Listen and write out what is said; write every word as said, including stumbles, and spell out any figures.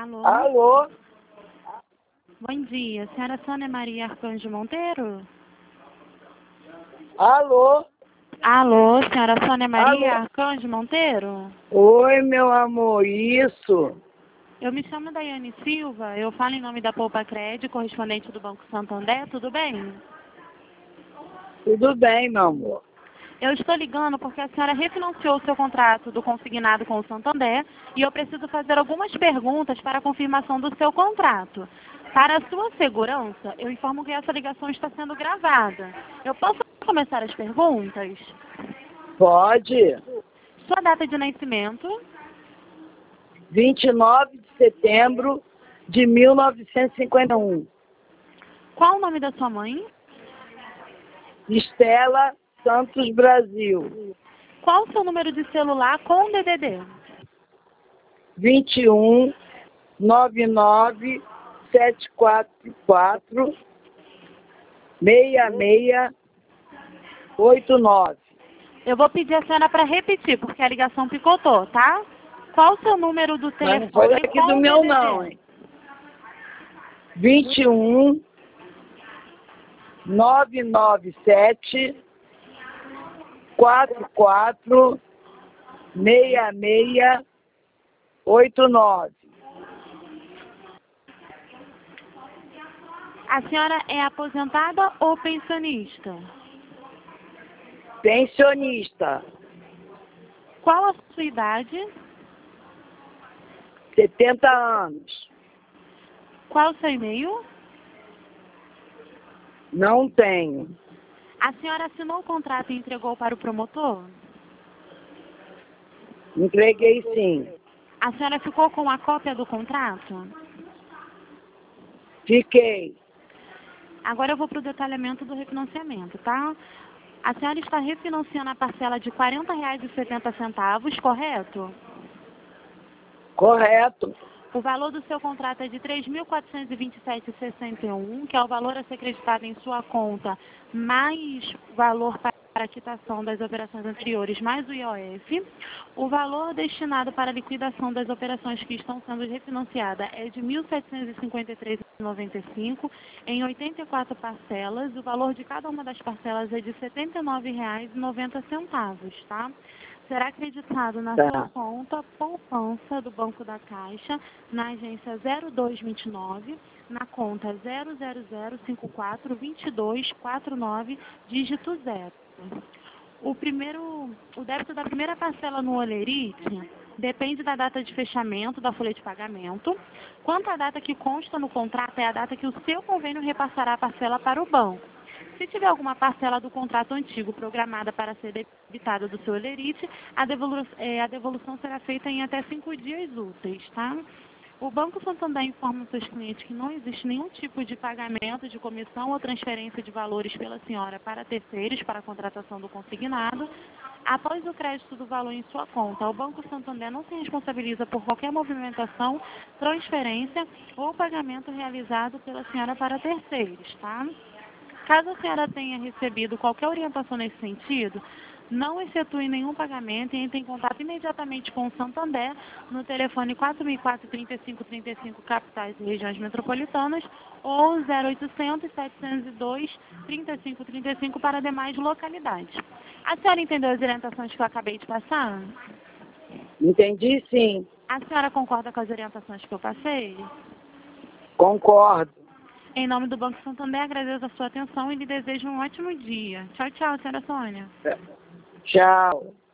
Alô? Alô? Bom dia, senhora Sônia Maria Arcanjo Monteiro? Alô? Alô, senhora Sônia Maria Alô? Arcanjo Monteiro? Oi, meu amor, isso? Eu me chamo Daiane Silva, eu falo em nome da Poupa Cred, correspondente do Banco Santander, tudo bem? Tudo bem, meu amor. Eu estou ligando porque a senhora refinanciou o seu contrato do consignado com o Santander e eu preciso fazer algumas perguntas para a confirmação do seu contrato. Para a sua segurança, eu informo que essa ligação está sendo gravada. Eu posso começar as perguntas? Pode. Sua data de nascimento? vinte e nove de setembro de mil novecentos e cinquenta e um. Qual o nome da sua mãe? Estela Santos Brasil. Qual o seu número de celular com D D D? vinte e um, nove nove, sete quatro quatro, seis seis oito nove. Eu vou pedir a senhora para repetir, porque a ligação picotou, tá? Qual o seu número do Mas telefone não foi daqui com do o meu D D D? não, hein? vinte e um, nove nove sete, quatro quatro, seis seis oito nove. A senhora é aposentada ou pensionista? Pensionista, Qual a sua idade? setenta anos. Qual o seu e-mail? Não tenho. A senhora assinou o contrato e entregou para o promotor? Entreguei sim. A senhora ficou com a cópia do contrato? Fiquei. Agora eu vou para o detalhamento do refinanciamento, tá? A senhora está refinanciando a parcela de quarenta reais e setenta centavos, correto? Correto. O valor do seu contrato é de três mil quatrocentos e vinte e sete reais e sessenta e um centavos, que é o valor a ser acreditado em sua conta, mais valor para a quitação das operações anteriores, mais o I O F. O valor destinado para a liquidação das operações que estão sendo refinanciadas é de mil setecentos e cinquenta e três reais e noventa e cinco centavos, em oitenta e quatro parcelas. O valor de cada uma das parcelas é de setenta e nove reais e noventa centavos, tá? Será acreditado na Tá. sua conta poupança do Banco da Caixa, na agência zero dois vinte e nove, na conta zero zero zero cinco quatro dois dois quatro nove, dígito zero. O, primeiro, o débito da primeira parcela no Olerite depende da data de fechamento da folha de pagamento. Quanto à data que consta no contrato, é a data que o seu convênio repassará a parcela para o banco. Se tiver alguma parcela do contrato antigo programada para ser debitada do seu Olerite, a, devolu é, a devolução será feita em até cinco dias úteis, tá? O Banco Santander informa aos seus clientes que não existe nenhum tipo de pagamento de comissão ou transferência de valores pela senhora para terceiros para a contratação do consignado. Após o crédito do valor em sua conta, o Banco Santander não se responsabiliza por qualquer movimentação, transferência ou pagamento realizado pela senhora para terceiros, tá? Caso a senhora tenha recebido qualquer orientação nesse sentido, não efetue nenhum pagamento e entre em contato imediatamente com o Santander no telefone quatro mil e quatro, trinta e cinco, trinta e cinco, capitais e regiões metropolitanas ou zero oitocentos, setecentos e dois, trinta e cinco, trinta e cinco para demais localidades. A senhora entendeu as orientações que eu acabei de passar? Entendi sim. A senhora concorda com as orientações que eu passei? Concordo. Em nome do Banco Santander, agradeço a sua atenção e lhe desejo um ótimo dia. Tchau, tchau, senhora Sônia. Tchau.